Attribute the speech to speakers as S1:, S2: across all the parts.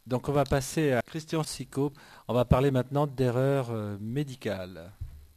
S1: Donc on va passer à Christian Sicot. On va parler maintenant d'erreurs médicales.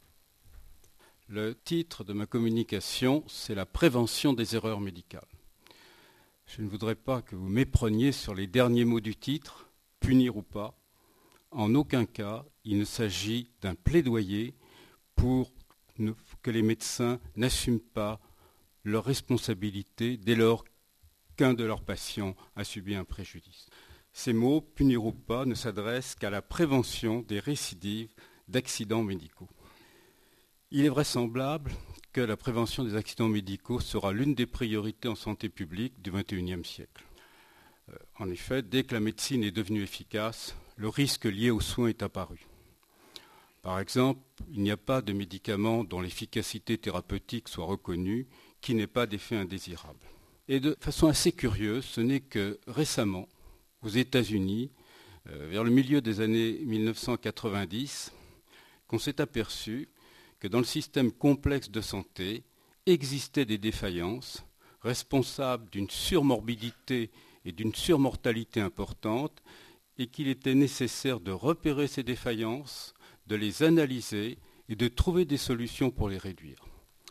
S2: Le titre de ma communication, c'est la prévention des erreurs médicales. Je ne voudrais pas que vous mépreniez sur les derniers mots du titre, punir ou pas. En aucun cas, il ne s'agit d'un plaidoyer pour que les médecins n'assument pas leurs responsabilités dès lors qu'un de leurs patients a subi un préjudice. Ces mots, punir ou pas, ne s'adressent qu'à la prévention des récidives d'accidents médicaux. Il est vraisemblable que la prévention des accidents médicaux sera l'une des priorités en santé publique du XXIe siècle. En effet, dès que la médecine est devenue efficace, le risque lié aux soins est apparu. Par exemple, il n'y a pas de médicament dont l'efficacité thérapeutique soit reconnue qui n'ait pas d'effet indésirable. Et de façon assez curieuse, ce n'est que récemment, aux États-Unis, vers le milieu des années 1990, qu'on s'est aperçu que dans le système complexe de santé existaient des défaillances responsables d'une surmorbidité et d'une surmortalité importante et qu'il était nécessaire de repérer ces défaillances, de les analyser et de trouver des solutions pour les réduire.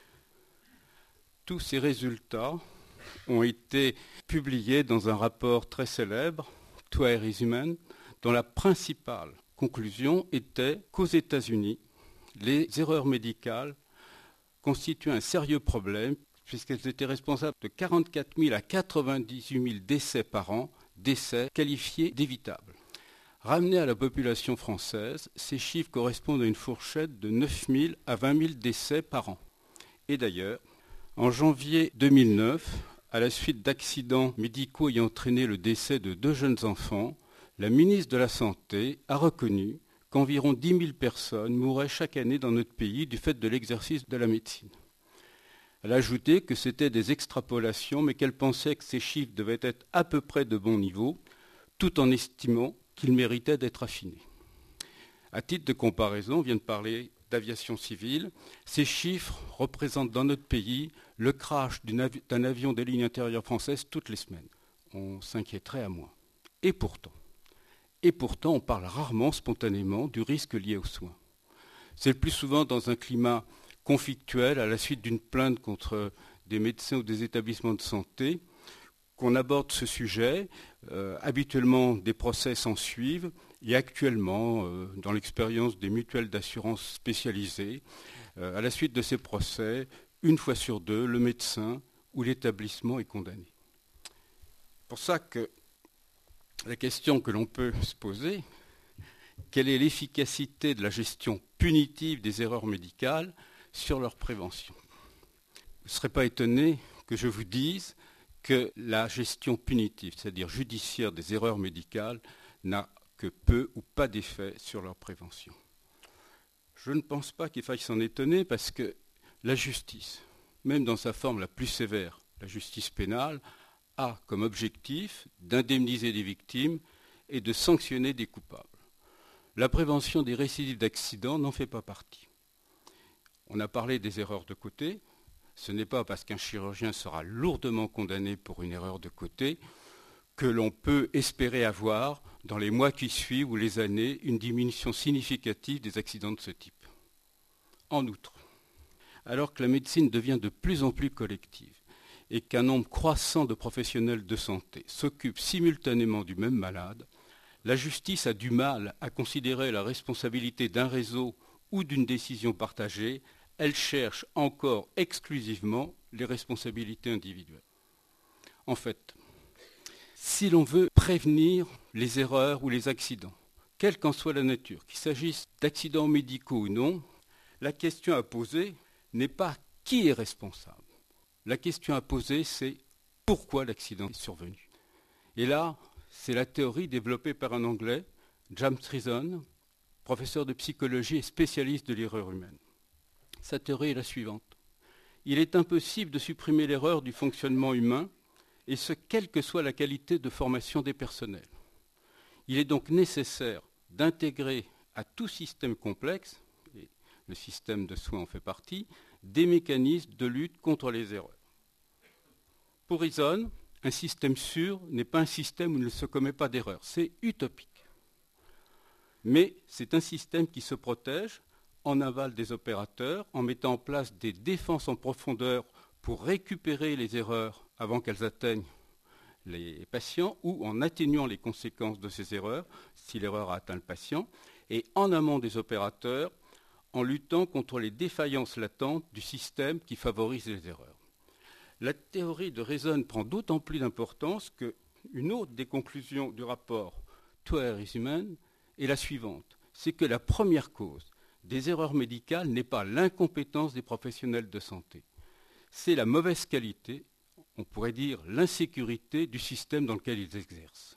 S2: Tous ces résultats ont été publiés dans un rapport très célèbre, To Err is Human, dont la principale conclusion était qu'aux États-Unis, les erreurs médicales constituent un sérieux problème puisqu'elles étaient responsables de 44 000 à 98 000 décès par an, décès qualifiés d'évitables. Ramenés à la population française, ces chiffres correspondent à une fourchette de 9 000 à 20 000 décès par an. Et d'ailleurs, en janvier 2009, à la suite d'accidents médicaux ayant entraîné le décès de 2 jeunes enfants, la ministre de la Santé a reconnu qu'environ 10 000 personnes mouraient chaque année dans notre pays du fait de l'exercice de la médecine. Elle a ajouté que c'était des extrapolations, mais qu'elle pensait que ces chiffres devaient être à peu près de bon niveau, tout en estimant qu'ils méritaient d'être affinés. À titre de comparaison, on vient de parler d'aviation civile. Ces chiffres représentent dans notre pays le crash d'un avion des lignes intérieures françaises toutes les semaines. On s'inquiéterait à moins. Et pourtant, on parle rarement spontanément du risque lié aux soins. C'est le plus souvent dans un climat conflictuel à la suite d'une plainte contre des médecins ou des établissements de santé qu'on aborde ce sujet. Habituellement, des procès s'en suivent et actuellement, dans l'expérience des mutuelles d'assurance spécialisées, à la suite de ces procès, une fois sur deux, le médecin ou l'établissement est condamné. C'est pour ça que la question que l'on peut se poser, quelle est l'efficacité de la gestion punitive des erreurs médicales sur leur prévention ? Vous ne serez pas étonné que je vous dise que la gestion punitive, c'est-à-dire judiciaire des erreurs médicales, n'a que peu ou pas d'effet sur leur prévention. Je ne pense pas qu'il faille s'en étonner parce que la justice, même dans sa forme la plus sévère, la justice pénale, a comme objectif d'indemniser des victimes et de sanctionner des coupables. La prévention des récidives d'accidents n'en fait pas partie. On a parlé des erreurs de côté. Ce n'est pas parce qu'un chirurgien sera lourdement condamné pour une erreur de côté que l'on peut espérer avoir, dans les mois qui suivent ou les années, une diminution significative des accidents de ce type. En outre, alors que la médecine devient de plus en plus collective et qu'un nombre croissant de professionnels de santé s'occupent simultanément du même malade, la justice a du mal à considérer la responsabilité d'un réseau ou d'une décision partagée. Elle cherche encore exclusivement les responsabilités individuelles. En fait, si l'on veut prévenir les erreurs ou les accidents, quelle qu'en soit la nature, qu'il s'agisse d'accidents médicaux ou non, la question à poser n'est pas qui est responsable. La question à poser, c'est pourquoi l'accident est survenu. Et là, c'est la théorie développée par un Anglais, James Reason, professeur de psychologie et spécialiste de l'erreur humaine. Sa théorie est la suivante. Il est impossible de supprimer l'erreur du fonctionnement humain, et ce, quelle que soit la qualité de formation des personnels. Il est donc nécessaire d'intégrer à tout système complexe, et le système de soins en fait partie, des mécanismes de lutte contre les erreurs. Pour Reason, un système sûr n'est pas un système où il ne se commet pas d'erreur. C'est utopique. Mais c'est un système qui se protège en aval des opérateurs, en mettant en place des défenses en profondeur pour récupérer les erreurs avant qu'elles atteignent les patients, ou en atténuant les conséquences de ces erreurs si l'erreur a atteint le patient, et en amont des opérateurs, en luttant contre les défaillances latentes du système qui favorisent les erreurs. La théorie de Reason prend d'autant plus d'importance qu'une autre des conclusions du rapport Toer is Human est la suivante, c'est que la première cause des erreurs médicales n'est pas l'incompétence des professionnels de santé, c'est la mauvaise qualité, on pourrait dire l'insécurité du système dans lequel ils exercent.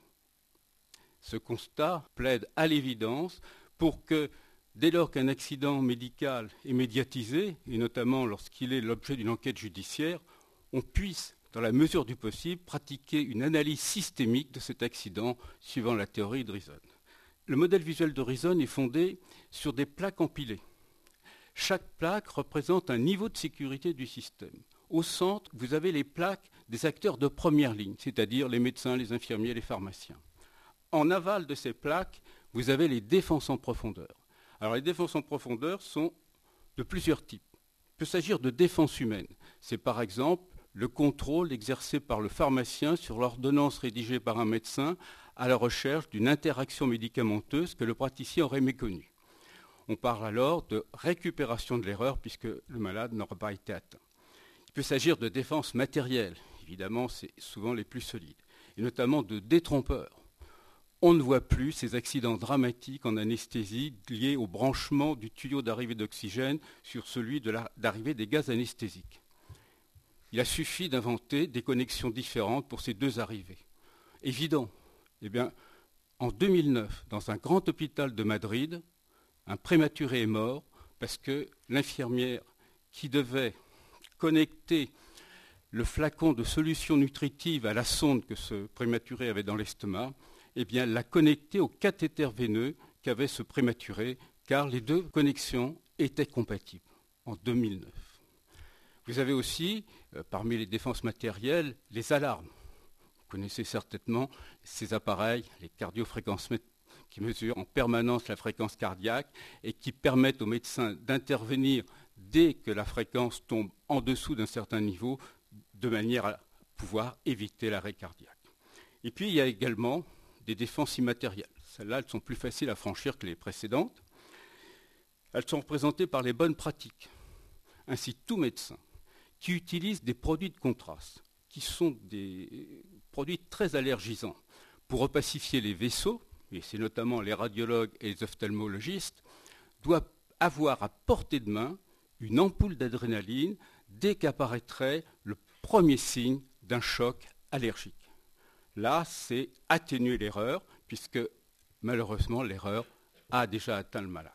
S2: Ce constat plaide à l'évidence pour que, dès lors qu'un accident médical est médiatisé, et notamment lorsqu'il est l'objet d'une enquête judiciaire, on puisse, dans la mesure du possible, pratiquer une analyse systémique de cet accident suivant la théorie de Reason. Le modèle visuel de Reason est fondé sur des plaques empilées. Chaque plaque représente un niveau de sécurité du système. Au centre, vous avez les plaques des acteurs de première ligne, c'est-à-dire les médecins, les infirmiers, les pharmaciens. En aval de ces plaques, vous avez les défenses en profondeur. Alors les défenses en profondeur sont de plusieurs types. Il peut s'agir de défenses humaines. C'est par exemple le contrôle exercé par le pharmacien sur l'ordonnance rédigée par un médecin à la recherche d'une interaction médicamenteuse que le praticien aurait méconnue. On parle alors de récupération de l'erreur puisque le malade n'aura pas été atteint. Il peut s'agir de défenses matérielles, évidemment c'est souvent les plus solides, et notamment de détrompeurs. On ne voit plus ces accidents dramatiques en anesthésie liés au branchement du tuyau d'arrivée d'oxygène sur celui d'arrivée des gaz anesthésiques. Il a suffi d'inventer des connexions différentes pour ces deux arrivées. Évident. Eh bien, en 2009, dans un grand hôpital de Madrid, un prématuré est mort parce que l'infirmière qui devait connecter le flacon de solution nutritive à la sonde que ce prématuré avait dans l'estomac, eh bien, l'a connecté au cathéter veineux qu'avait ce prématuré, car les deux connexions étaient compatibles en 2009. Vous avez aussi, parmi les défenses matérielles, les alarmes. Vous connaissez certainement ces appareils, les cardiofréquencemètres, qui mesurent en permanence la fréquence cardiaque et qui permettent aux médecins d'intervenir dès que la fréquence tombe en dessous d'un certain niveau, de manière à pouvoir éviter l'arrêt cardiaque. Et puis il y a également des défenses immatérielles. Celles-là, elles sont plus faciles à franchir que les précédentes. Elles sont représentées par les bonnes pratiques. Ainsi, tout médecin qui utilise des produits de contraste, qui sont des produits très allergisants, pour opacifier les vaisseaux, et c'est notamment les radiologues et les ophtalmologistes, doit avoir à portée de main une ampoule d'adrénaline dès qu'apparaîtrait le premier signe d'un choc allergique. Là, c'est atténuer l'erreur, puisque malheureusement, l'erreur a déjà atteint le malade.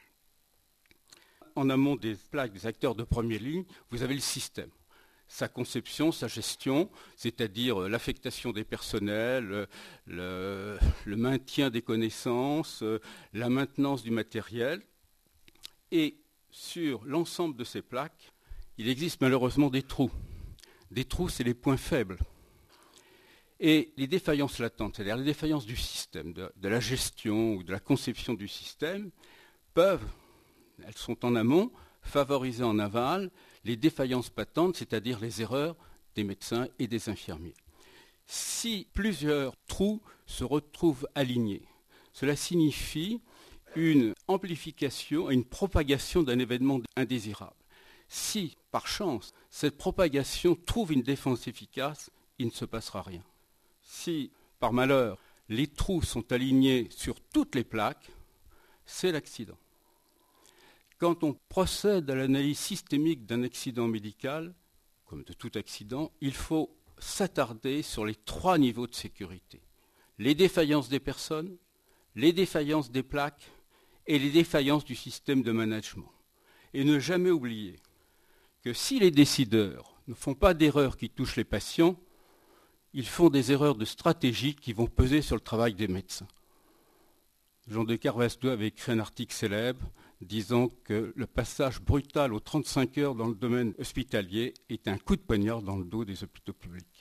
S2: En amont des plaques des acteurs de première ligne, vous avez le système. Sa conception, sa gestion, c'est-à-dire l'affectation des personnels, le maintien des connaissances, la maintenance du matériel. Et sur l'ensemble de ces plaques, il existe malheureusement des trous. Des trous, c'est les points faibles. Et les défaillances latentes, c'est-à-dire les défaillances du système, de la gestion ou de la conception du système, elles sont en amont, favoriser en aval les défaillances patentes, c'est-à-dire les erreurs des médecins et des infirmiers. Si plusieurs trous se retrouvent alignés, cela signifie une amplification et une propagation d'un événement indésirable. Si, par chance, cette propagation trouve une défense efficace, il ne se passera rien. Si, par malheur, les trous sont alignés sur toutes les plaques, c'est l'accident. Quand on procède à l'analyse systémique d'un accident médical, comme de tout accident, il faut s'attarder sur les 3 niveaux de sécurité. Les défaillances des personnes, les défaillances des plaques et les défaillances du système de management. Et ne jamais oublier que si les décideurs ne font pas d'erreurs qui touchent les patients, ils font des erreurs de stratégie qui vont peser sur le travail des médecins. Jean de Carvajal avait écrit un article célèbre disant que le passage brutal aux 35 heures dans le domaine hospitalier est un coup de poignard dans le dos des hôpitaux publics.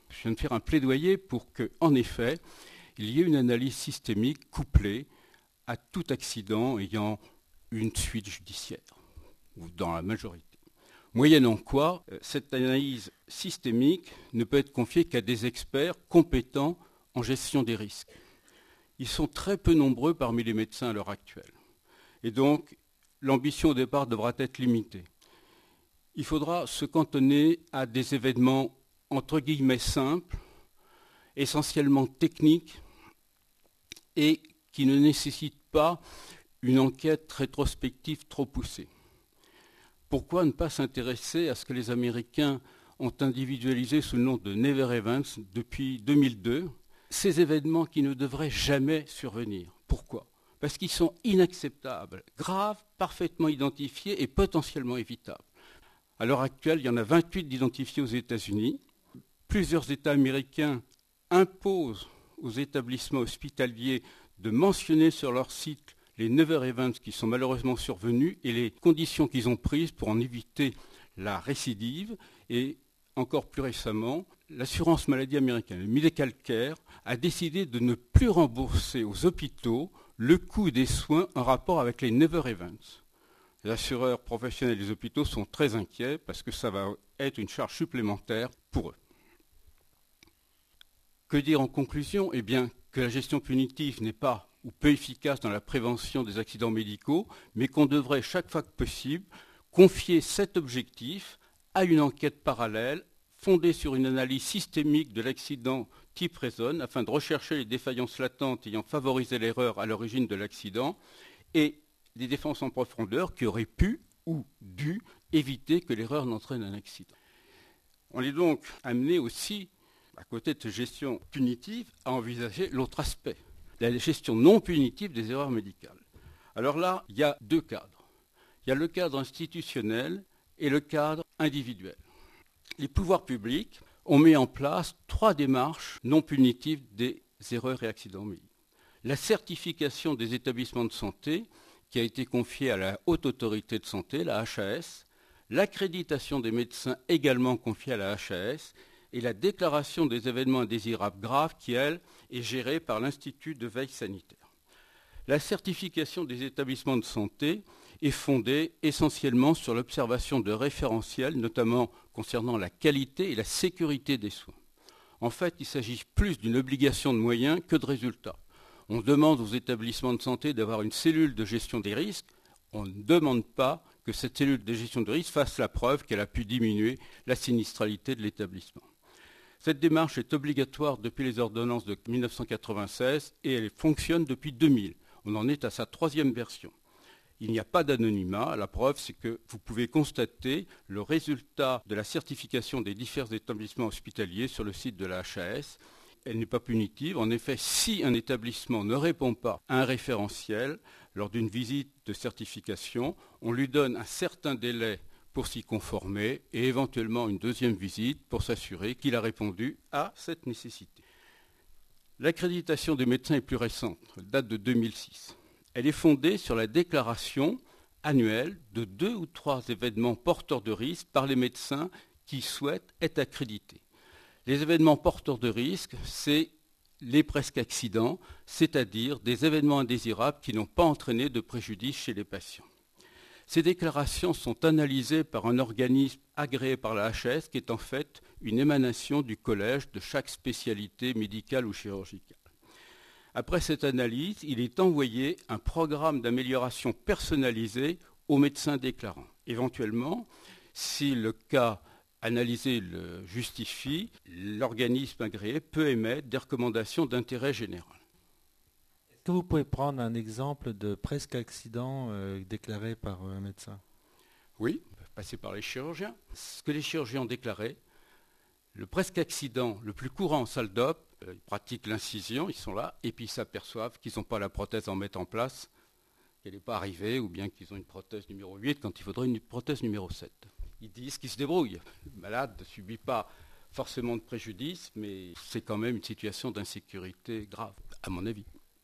S2: Je viens de faire un plaidoyer pour que, en effet, il y ait une analyse systémique couplée à tout accident ayant une suite judiciaire, ou dans la majorité. Moyennant quoi, cette analyse systémique ne peut être confiée qu'à des experts compétents en gestion des risques. Ils sont très peu nombreux parmi les médecins à l'heure actuelle. Et donc, l'ambition au départ devra être limitée. Il faudra se cantonner à des événements entre guillemets simples, essentiellement techniques, et qui ne nécessitent pas une enquête rétrospective trop poussée. Pourquoi ne pas s'intéresser à ce que les Américains ont individualisé sous le nom de Never Events depuis 2002, ces événements qui ne devraient jamais survenir. Pourquoi ? Parce qu'ils sont inacceptables, graves, parfaitement identifiés et potentiellement évitables. À l'heure actuelle, il y en a 28 d'identifiés aux États-Unis. Plusieurs États américains imposent aux établissements hospitaliers de mentionner sur leur site les Never Events qui sont malheureusement survenus et les conditions qu'ils ont prises pour en éviter la récidive. Et encore plus récemment, l'assurance maladie américaine, le Medical Care, a décidé de ne plus rembourser aux hôpitaux le coût des soins en rapport avec les Never Events. Les assureurs professionnels des hôpitaux sont très inquiets parce que ça va être une charge supplémentaire pour eux. Que dire en conclusion ? Eh bien, que la gestion punitive n'est pas ou peu efficace dans la prévention des accidents médicaux, mais qu'on devrait, chaque fois que possible, confier cet objectif à une enquête parallèle fondée sur une analyse systémique de l'accident type raison afin de rechercher les défaillances latentes ayant favorisé l'erreur à l'origine de l'accident et des défenses en profondeur qui auraient pu ou dû éviter que l'erreur n'entraîne un accident. On est donc amené aussi, à côté de cette gestion punitive, à envisager l'autre aspect, la gestion non punitive des erreurs médicales. Alors là, il y a deux cadres. Il y a le cadre institutionnel et le cadre individuel. Les pouvoirs publics ont mis en place 3 démarches non punitives des erreurs et accidents médicaux. La certification des établissements de santé, qui a été confiée à la Haute Autorité de Santé, la HAS, l'accréditation des médecins également confiée à la HAS, et la déclaration des événements indésirables graves qui, elle, est gérée par l'Institut de veille sanitaire. La certification des établissements de santé est fondée essentiellement sur l'observation de référentiels, notamment concernant la qualité et la sécurité des soins. En fait, il s'agit plus d'une obligation de moyens que de résultats. On demande aux établissements de santé d'avoir une cellule de gestion des risques. On ne demande pas que cette cellule de gestion de risque fasse la preuve qu'elle a pu diminuer la sinistralité de l'établissement. Cette démarche est obligatoire depuis les ordonnances de 1996 et elle fonctionne depuis 2000. On en est à sa 3e version. Il n'y a pas d'anonymat. La preuve, c'est que vous pouvez constater le résultat de la certification des différents établissements hospitaliers sur le site de la HAS. Elle n'est pas punitive. En effet, si un établissement ne répond pas à un référentiel lors d'une visite de certification, on lui donne un certain délai pour s'y conformer et éventuellement une 2e visite pour s'assurer qu'il a répondu à cette nécessité. L'accréditation des médecins est plus récente, elle date de 2006. Elle est fondée sur la déclaration annuelle de 2 ou 3 événements porteurs de risque par les médecins qui souhaitent être accrédités. Les événements porteurs de risque, c'est les presque accidents, c'est-à-dire des événements indésirables qui n'ont pas entraîné de préjudice chez les patients. Ces déclarations sont analysées par un organisme agréé par la HAS qui est en fait une émanation du collège de chaque spécialité médicale ou chirurgicale. Après cette analyse, il est envoyé un programme d'amélioration personnalisé aux médecins déclarants. Éventuellement, si le cas analysé le justifie, l'organisme agréé peut émettre des recommandations d'intérêt général.
S1: Est-ce que vous pouvez prendre un exemple de presque accident déclaré par un médecin ?
S2: Oui, on peut passer par les chirurgiens. Ce que les chirurgiens ont déclaré, le presque accident le plus courant en salle d'op, ils pratiquent l'incision, ils sont là, et puis ils s'aperçoivent qu'ils n'ont pas la prothèse à mettre en place, qu'elle n'est pas arrivée, ou bien qu'ils ont une prothèse numéro 8 quand il faudrait une prothèse numéro 7. Ils disent qu'ils se débrouillent. Le malade ne subit pas forcément de préjudice, mais c'est quand même une situation d'insécurité grave, à mon avis.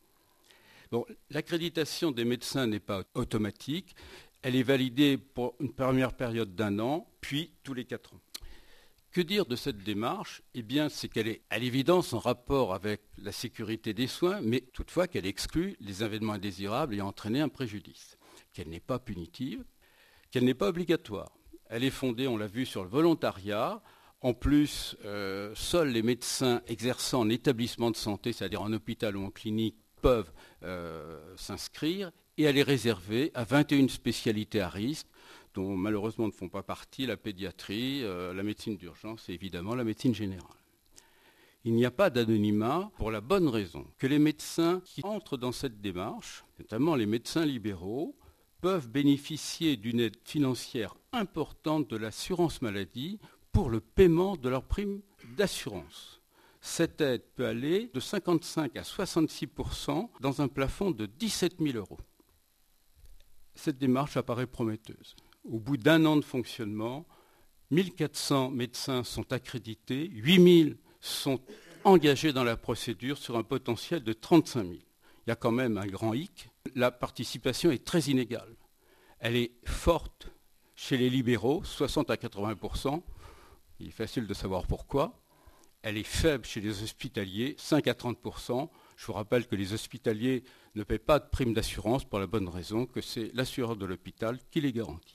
S2: Bon, l'accréditation des médecins n'est pas automatique. Elle est validée pour une première période d'1 an, puis tous les 4 ans. Que dire de cette démarche ? Eh bien, c'est qu'elle est à l'évidence en rapport avec la sécurité des soins, mais toutefois qu'elle exclut les événements indésirables ayant entraîné un préjudice, qu'elle n'est pas punitive, qu'elle n'est pas obligatoire. Elle est fondée, on l'a vu, sur le volontariat. En plus, seuls les médecins exerçant en établissement de santé, c'est-à-dire en hôpital ou en clinique, peuvent s'inscrire, et elle est réservée à 21 spécialités à risque, dont malheureusement ne font pas partie la pédiatrie, la médecine d'urgence et évidemment la médecine générale. Il n'y a pas d'anonymat pour la bonne raison que les médecins qui entrent dans cette démarche, notamment les médecins libéraux, peuvent bénéficier d'une aide financière importante de l'assurance maladie pour le paiement de leur prime d'assurance. Cette aide peut aller de 55 à 66% dans un plafond de 17 000 €. Cette démarche apparaît prometteuse. Au bout d'un an de fonctionnement, 1400 médecins sont accrédités, 8000 sont engagés dans la procédure sur un potentiel de 35 000. Il y a quand même un grand hic. La participation est très inégale. Elle est forte chez les libéraux, 60 à 80%. Il est facile de savoir pourquoi. Elle est faible chez les hospitaliers, 5 à 30%. Je vous rappelle que les hospitaliers ne paient pas de prime d'assurance pour la bonne raison que c'est l'assureur de l'hôpital qui les garantit.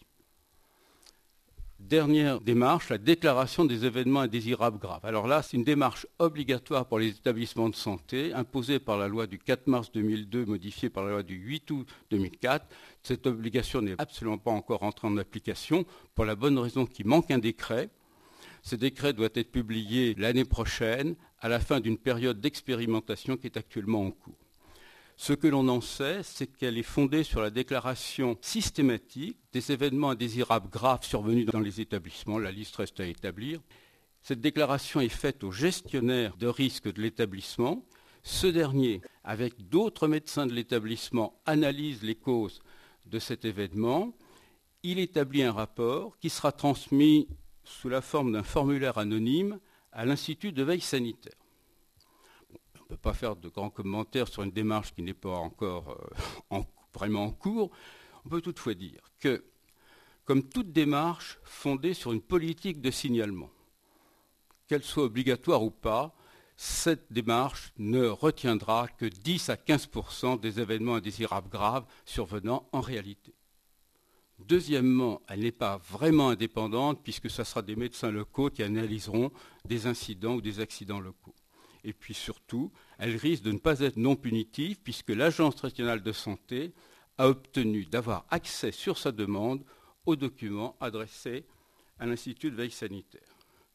S2: Dernière démarche, la déclaration des événements indésirables graves. Alors là, c'est une démarche obligatoire pour les établissements de santé, imposée par la loi du 4 mars 2002, modifiée par la loi du 8 août 2004. Cette obligation n'est absolument pas encore entrée en application, pour la bonne raison qu'il manque un décret. Ce décret doit être publié l'année prochaine, à la fin d'une période d'expérimentation qui est actuellement en cours. Ce que l'on en sait, c'est qu'elle est fondée sur la déclaration systématique des événements indésirables graves survenus dans les établissements. La liste reste à établir. Cette déclaration est faite au gestionnaire de risque de l'établissement. Ce dernier, avec d'autres médecins de l'établissement, analyse les causes de cet événement. Il établit un rapport qui sera transmis sous la forme d'un formulaire anonyme à l'Institut de veille sanitaire. On ne peut pas faire de grands commentaires sur une démarche qui n'est pas encore vraiment en cours. On peut toutefois dire que, comme toute démarche fondée sur une politique de signalement, qu'elle soit obligatoire ou pas, cette démarche ne retiendra que 10 à 15% des événements indésirables graves survenant en réalité. Deuxièmement, elle n'est pas vraiment indépendante puisque ce sera des médecins locaux qui analyseront des incidents ou des accidents locaux. Et puis surtout, elle risque de ne pas être non punitive puisque l'Agence régionale de santé a obtenu d'avoir accès sur sa demande aux documents adressés à l'Institut de veille sanitaire.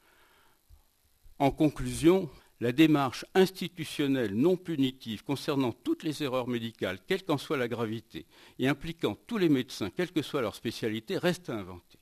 S2: En conclusion, la démarche institutionnelle non punitive concernant toutes les erreurs médicales, quelle qu'en soit la gravité, et impliquant tous les médecins, quelle que soit leur spécialité, reste à inventer.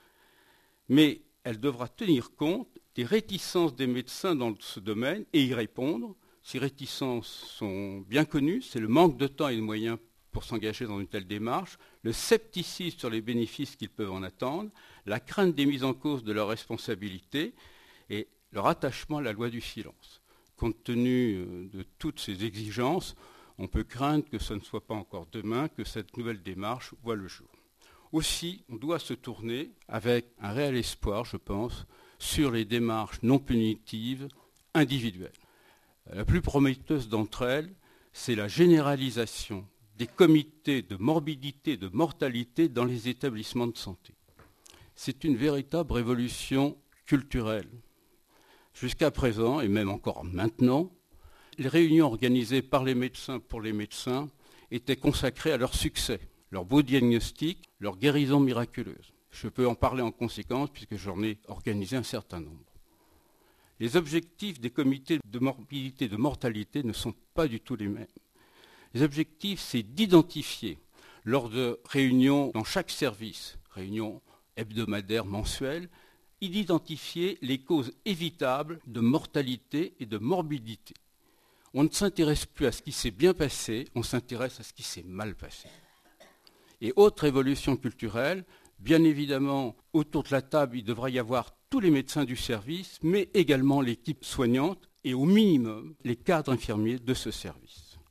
S2: Mais elle devra tenir compte des réticences des médecins dans ce domaine et y répondre. Ces réticences sont bien connues, c'est le manque de temps et de moyens pour s'engager dans une telle démarche, le scepticisme sur les bénéfices qu'ils peuvent en attendre, la crainte des mises en cause de leurs responsabilités et leur attachement à la loi du silence. Compte tenu de toutes ces exigences, on peut craindre que ce ne soit pas encore demain que cette nouvelle démarche voit le jour. Aussi, on doit se tourner avec un réel espoir, je pense, sur les démarches non punitives individuelles. La plus prometteuse d'entre elles, c'est la généralisation des comités de morbidité et de mortalité dans les établissements de santé. C'est une véritable révolution culturelle. Jusqu'à présent, et même encore maintenant, les réunions organisées par les médecins pour les médecins étaient consacrées à leur succès, leur beau diagnostic, leur guérison miraculeuse. Je peux en parler en conséquence puisque j'en ai organisé un certain nombre. Les objectifs des comités de morbidité et de mortalité ne sont pas du tout les mêmes. Les objectifs, c'est d'identifier, lors de réunions dans chaque service, réunions hebdomadaires, mensuelles, d'identifier les causes évitables de mortalité et de morbidité. On ne s'intéresse plus à ce qui s'est bien passé, on s'intéresse à ce qui s'est mal passé. Et autre évolution culturelle, bien évidemment, autour de la table, il devra y avoir tous les médecins du service, mais également l'équipe soignante et au minimum les cadres infirmiers de ce service.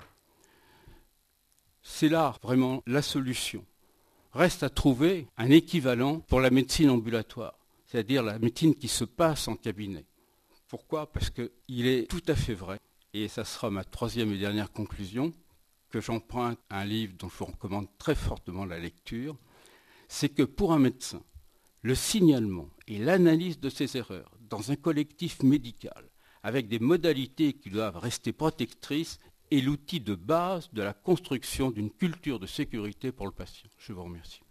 S2: C'est là vraiment la solution. Reste à trouver un équivalent pour la médecine ambulatoire. c'est-à-dire la médecine qui se passe en cabinet. Pourquoi ? Parce qu'il est tout à fait vrai, et ça sera ma troisième et dernière conclusion, que j'emprunte à un livre dont je vous recommande très fortement la lecture, c'est que pour un médecin, le signalement et l'analyse de ses erreurs dans un collectif médical, avec des modalités qui doivent rester protectrices, est l'outil de base de la construction d'une culture de sécurité pour le patient. Je vous remercie.